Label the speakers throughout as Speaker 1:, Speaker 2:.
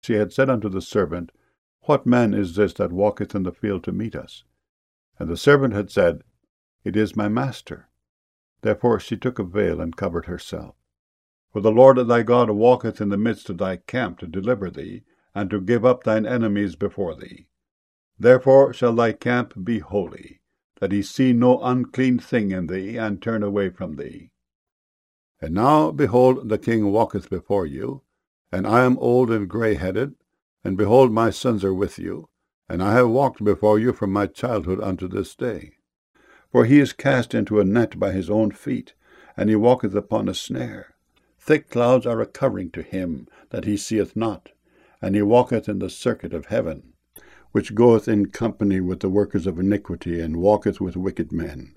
Speaker 1: She had said unto the servant, What man is this that walketh in the field to meet us? And the servant had said, It is my master. Therefore she took a veil and covered herself. For the Lord thy God walketh in the midst of thy camp to deliver thee, and to give up thine enemies before thee. Therefore shall thy camp be holy, that he see no unclean thing in thee, and turn away from thee. And now, behold, the king walketh before you, and I am old and grey-headed, and behold, my sons are with you, and I have walked before you from my childhood unto this day. For he is cast into a net by his own feet, and he walketh upon a snare. Thick clouds are a covering to him that he seeth not, and he walketh in the circuit of heaven, which goeth in company with the workers of iniquity, and walketh with wicked men.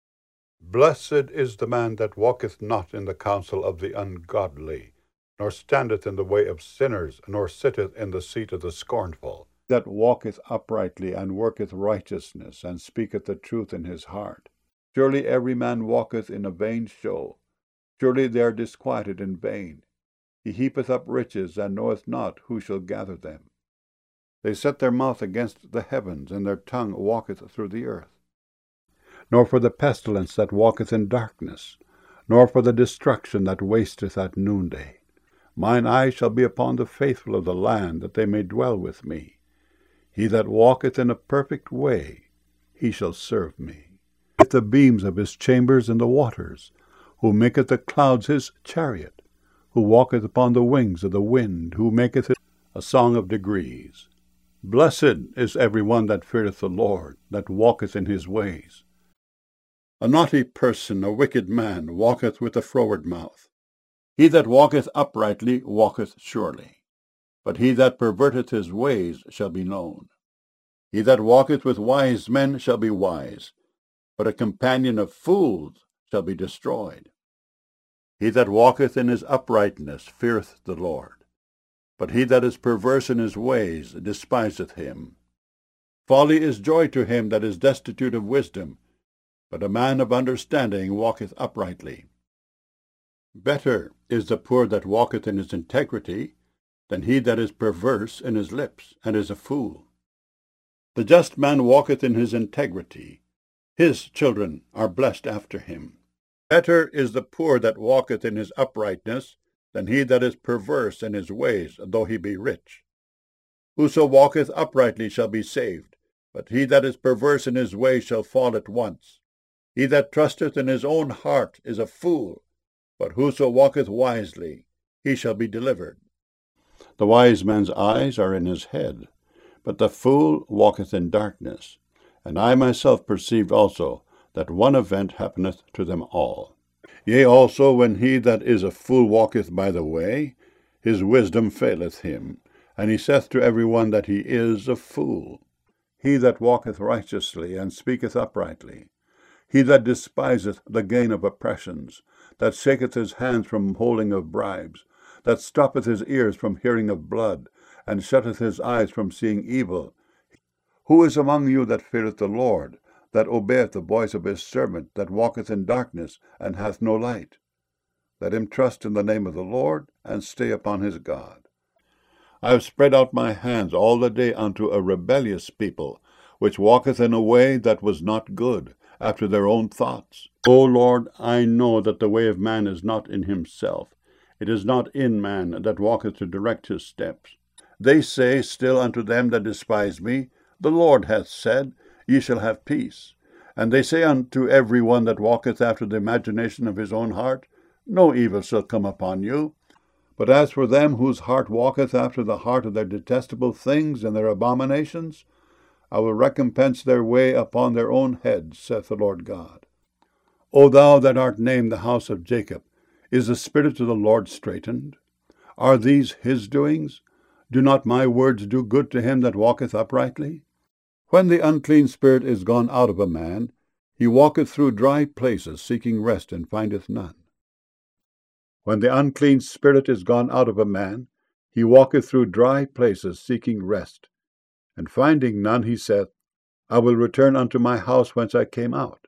Speaker 1: Blessed is the man that walketh not in the counsel of the ungodly, nor standeth in the way of sinners, nor sitteth in the seat of the scornful. That walketh uprightly, and worketh righteousness, and speaketh the truth in his heart. Surely every man walketh in a vain show. Surely they are disquieted in vain. He heapeth up riches, and knoweth not who shall gather them. They set their mouth against the heavens, and their tongue walketh through the earth. Nor for the pestilence that walketh in darkness, nor for the destruction that wasteth at noonday. Mine eye shall be upon the faithful of the land, that they may dwell with me. He that walketh in a perfect way, he shall serve me. With the beams of his chambers in the waters, who maketh the clouds his chariot, who walketh upon the wings of the wind, who maketh it a song of degrees. Blessed is every one that feareth the Lord, that walketh in his ways. A naughty person, a wicked man, walketh with a froward mouth. He that walketh uprightly walketh surely, but he that perverteth his ways shall be known. He that walketh with wise men shall be wise, but a companion of fools shall be destroyed. He that walketh in his uprightness feareth the Lord, but he that is perverse in his ways despiseth him. Folly is joy to him that is destitute of wisdom, but a man of understanding walketh uprightly. Better is the poor that walketh in his integrity than he that is perverse in his lips, and is a fool. The just man walketh in his integrity. His children are blessed after him. Better is the poor that walketh in his uprightness than he that is perverse in his ways, though he be rich. Whoso walketh uprightly shall be saved, but he that is perverse in his ways shall fall at once. He that trusteth in his own heart is a fool, but whoso walketh wisely, he shall be delivered. The wise man's eyes are in his head, but the fool walketh in darkness. And I myself perceived also that one event happeneth to them all. Yea, also when he that is a fool walketh by the way, his wisdom faileth him, and he saith to every one that he is a fool. He that walketh righteously and speaketh uprightly, he that despiseth the gain of oppressions, that shaketh his hands from holding of bribes, that stoppeth his ears from hearing of blood, and shutteth his eyes from seeing evil. Who is among you that feareth the Lord, that obeyeth the voice of his servant, that walketh in darkness, and hath no light? Let him trust in the name of the Lord, and stay upon his God. I have spread out my hands all the day unto a rebellious people, which walketh in a way that was not good, after their own thoughts. O Lord, I know that the way of man is not in himself. It is not in man that walketh to direct his steps. They say still unto them that despise me, The Lord hath said, Ye shall have peace. And they say unto every one that walketh after the imagination of his own heart, No evil shall come upon you. But as for them whose heart walketh after the heart of their detestable things and their abominations, I will recompense their way upon their own heads, saith the Lord God. O thou that art named the house of Jacob, is the spirit of the Lord straitened? Are these his doings? Do not my words do good to him that walketh uprightly? When the unclean spirit is gone out of a man, he walketh through dry places, seeking rest, and findeth none. When the unclean spirit is gone out of a man, he walketh through dry places, seeking rest, and finding none, he saith, I will return unto my house whence I came out.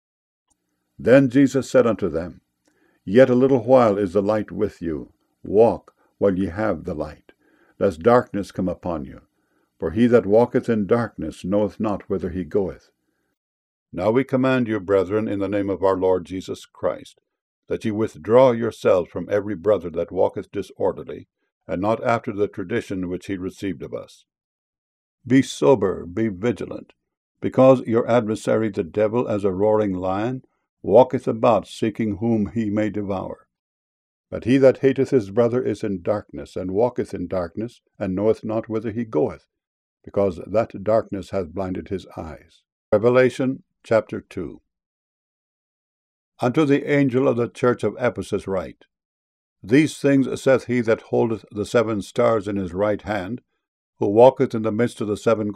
Speaker 1: Then Jesus said unto them, Yet a little while is the light with you. Walk while ye have the light, lest darkness come upon you. For he that walketh in darkness knoweth not whither he goeth. Now we command you, brethren, in the name of our Lord Jesus Christ, that ye withdraw yourselves from every brother that walketh disorderly, and not after the tradition which he received of us. Be sober, be vigilant, because your adversary the devil, as a roaring lion, walketh about, seeking whom he may devour. But he that hateth his brother is in darkness, and walketh in darkness, and knoweth not whither he goeth, because that darkness hath blinded his eyes. Revelation chapter 2. Unto the angel of the church of Ephesus write, These things saith he that holdeth the 7 stars in his right hand, who walketh in the midst of the 7